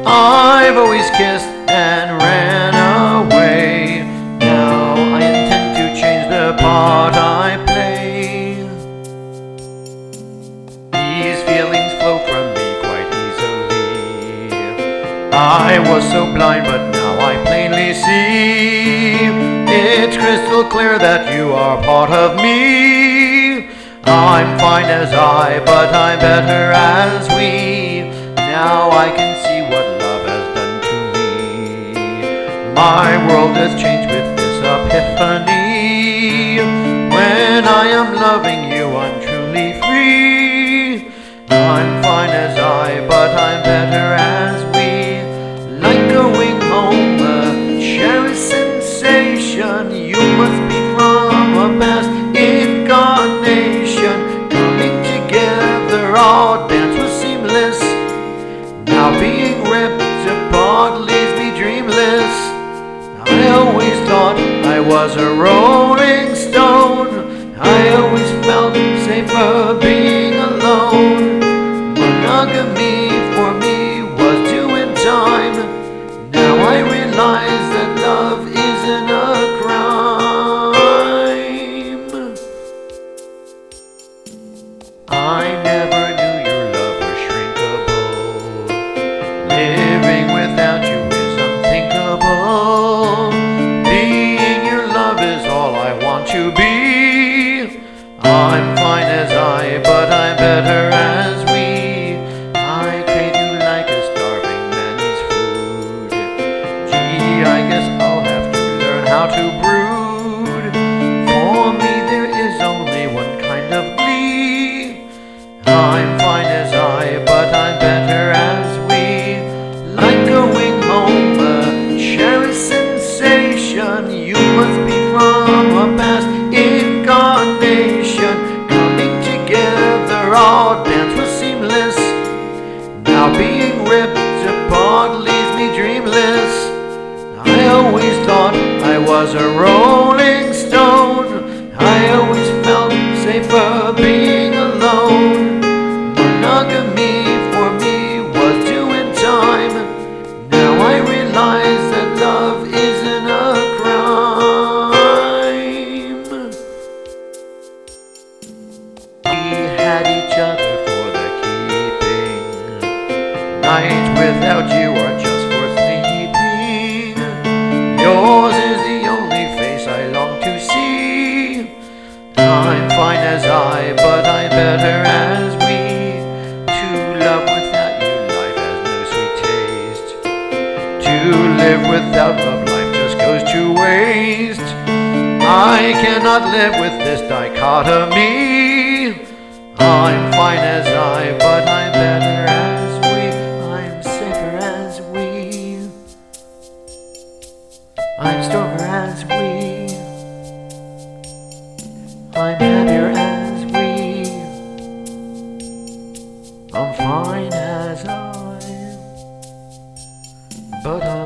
I've always kissed and ran away. Now I intend to change the part I play. These feelings flow from me quite easily. I was so blind, but now I plainly see. It's crystal clear that you are part of me. I'm fine as I, but I'm better as we. Now I can see what love has done to me. My world has changed with this epiphany. When I am loving you, I'm truly free. I'm fine as I, but I'm better as we. Like going home, a cherished sensation. You must be from a past incarnation. Coming together, our dance was seamless. Now being ripped apart leaves me dreamless. I always thought I was a rolling stone. I always felt safer being alone. Monogamy for me was doing time. Now I realize that love isn't a crime. I never knew your love was shrinkable. Living without you is unthinkable. Being your love is all I want to be. I'm fine as I, but I'm better as we. I crave you like a starving man needs food. Gee, I guess I'll have to learn how to brood. For me there is only one kind of glee. I'm fine as I, but I'm better as we. Like going home, a cherished sensation. You must be from a past incarnation. Coming together, our dance was seamless. Now being ripped apart leaves me dreamless. I always thought I was a rolling stone. I always felt safer being alone. Monogamy for me was doing time. Now I realize that love isn't a crime. We had each other for the keeping. Nights without you are just for sleeping. Yours is the only face I long to see. I'm fine as I, but I'm better as we. To love without you, life has no sweet taste. To live without love, life just goes to waste. I cannot live with this dichotomy. I'm fine as I, but I'm better as we. I'm safer as we. I'm stronger as we. I'm happier as we. I'm fine as I, but